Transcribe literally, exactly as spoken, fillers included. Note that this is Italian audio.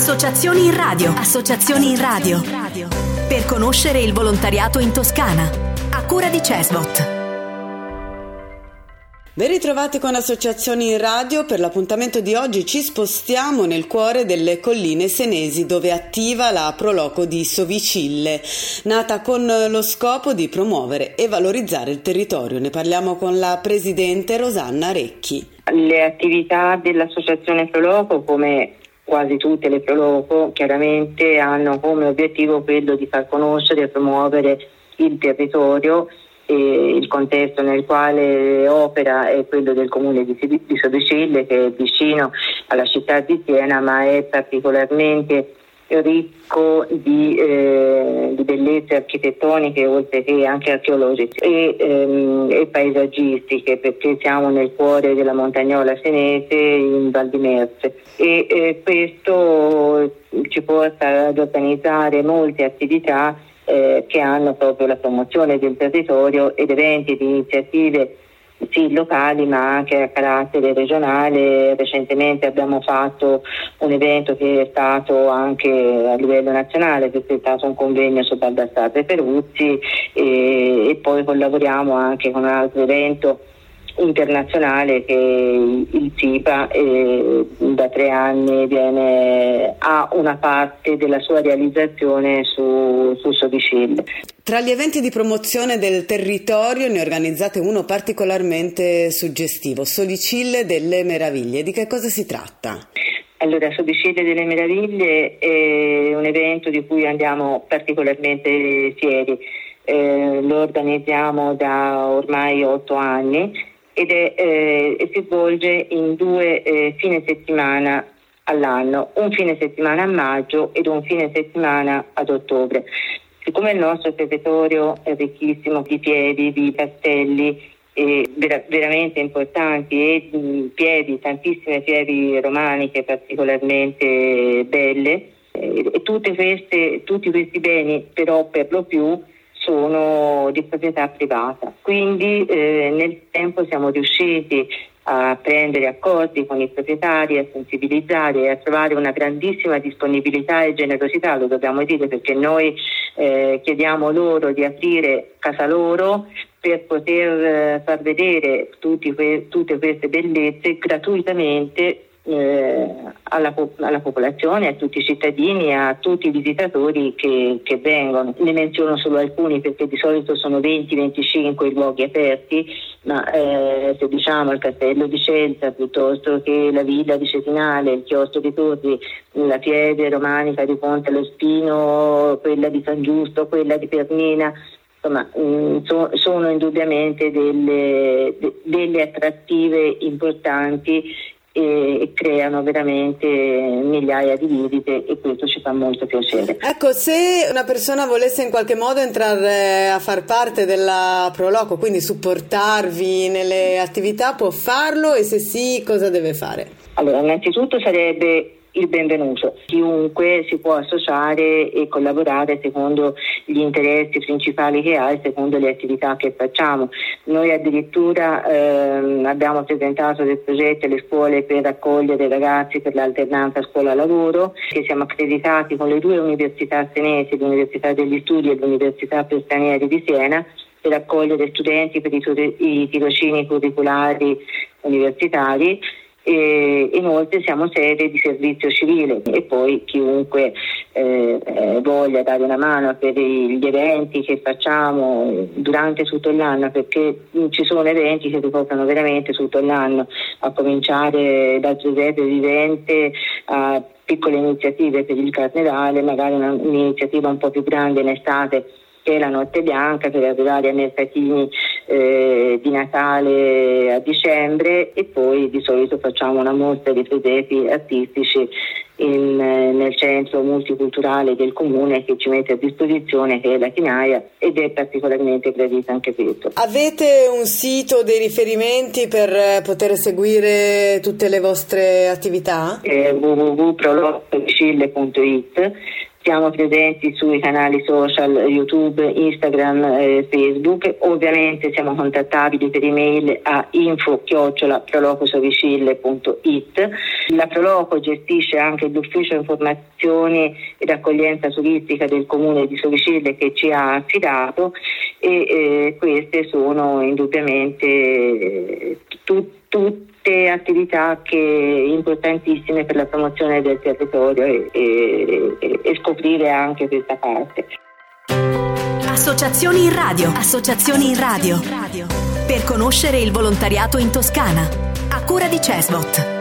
Associazioni in radio. Associazioni in radio. Per conoscere il volontariato in Toscana. A cura di Cesbot. Ben ritrovati con Associazioni in radio. Per l'appuntamento di oggi ci spostiamo nel cuore delle colline senesi, dove è attiva la Proloco di Sovicille, nata con lo scopo di promuovere e valorizzare il territorio. Ne parliamo con la presidente Rosanna Recchi. Le attività dell'Associazione Proloco, come quasi tutte le Proloco, chiaramente hanno come obiettivo quello di far conoscere e promuovere il territorio. E il contesto nel quale opera è quello del comune di Sovicille, che è vicino alla città di Siena, ma è particolarmente ricco di, eh, di bellezze architettoniche, oltre che anche archeologiche e, ehm, e paesaggistiche, perché siamo nel cuore della montagnola senese in Val di Merse, e eh, questo ci porta ad organizzare molte attività Eh, che hanno proprio la promozione del territorio ed eventi ed iniziative sì locali ma anche a carattere regionale. Recentemente abbiamo fatto un evento che è stato anche a livello nazionale, perché è stato un convegno su Baldassarre Peruzzi, e, e poi collaboriamo anche con un altro evento internazionale che il SIPA eh, da tre anni viene, ha una parte della sua realizzazione su, su Sovicille. Tra gli eventi di promozione del territorio ne organizzate uno particolarmente suggestivo, Sovicille delle Meraviglie. Di che cosa si tratta? Allora, Sovicille delle Meraviglie è un evento di cui andiamo particolarmente fieri. Eh, lo organizziamo da ormai otto anni ed è, eh, e si svolge in due eh, fine settimana all'anno, un fine settimana a maggio ed un fine settimana ad ottobre. Siccome il nostro territorio è ricchissimo di pievi, di castelli eh, ver- veramente importanti e mh, pievi, tantissime pievi romaniche particolarmente belle, eh, e tutte queste, tutti questi beni però per lo più sono di proprietà privata. Quindi eh, nel tempo siamo riusciti a prendere accordi con i proprietari, a sensibilizzare e a trovare una grandissima disponibilità e generosità, lo dobbiamo dire, perché noi eh, chiediamo loro di aprire casa loro per poter eh, far vedere tutti que- tutte queste bellezze gratuitamente Eh, alla, alla popolazione, a tutti i cittadini, a tutti i visitatori che, che vengono. Ne menziono solo alcuni, perché di solito sono venti venticinque i luoghi aperti, ma eh, se diciamo il castello di Celta, piuttosto che la villa di Cetinale, il chiostro di Torri, la pieve romanica di Ponte allo Spino, quella di San Giusto, quella di Pernina, insomma mh, so, sono indubbiamente delle, de, delle attrattive importanti e creano veramente migliaia di visite, e questo ci fa molto piacere. Ecco, se una persona volesse in qualche modo entrare a far parte della Proloco, quindi supportarvi nelle attività, può farlo, e se sì, cosa deve fare? Allora, innanzitutto sarebbe il benvenuto. Chiunque si può associare e collaborare secondo gli interessi principali che ha e secondo le attività che facciamo. Noi addirittura ehm, abbiamo presentato dei progetti alle scuole per accogliere ragazzi per l'alternanza scuola-lavoro, che siamo accreditati con le due università senesi, l'Università degli Studi e l'Università per Stranieri di Siena, per accogliere studenti per i, tur- i tirocini curriculari universitari. E inoltre siamo sede di servizio civile, e poi chiunque eh, eh, voglia dare una mano per gli eventi che facciamo durante tutto l'anno, perché ci sono eventi che ricoprono veramente tutto l'anno, a cominciare dal Giuseppe Vivente a piccole iniziative per il Carnevale, magari una, un'iniziativa un po' più grande in estate, che è la Notte Bianca, per arrivare ai mercatini eh, di Natale a dicembre, e poi di solito facciamo una mostra di presepi artistici in, nel centro multiculturale del comune, che ci mette a disposizione, che è la Chinaia, ed è particolarmente gradita anche questo. Avete un sito, dei riferimenti per poter seguire tutte le vostre attività? Eh, w w w punto proloco sovicille punto it Siamo presenti sui canali social YouTube, Instagram, eh, Facebook. Ovviamente siamo contattabili per email a info chiocciola prolocosovicille punto it. La Proloco gestisce anche l'ufficio informazioni ed accoglienza turistica del comune di Sovicille che ci ha affidato, e eh, queste sono indubbiamente eh, tutte tutte attività che importantissime per la promozione del territorio e, e, e scoprire anche questa parte. Associazioni in radio, associazioni in radio, per conoscere il volontariato in Toscana, a cura di Cesbot.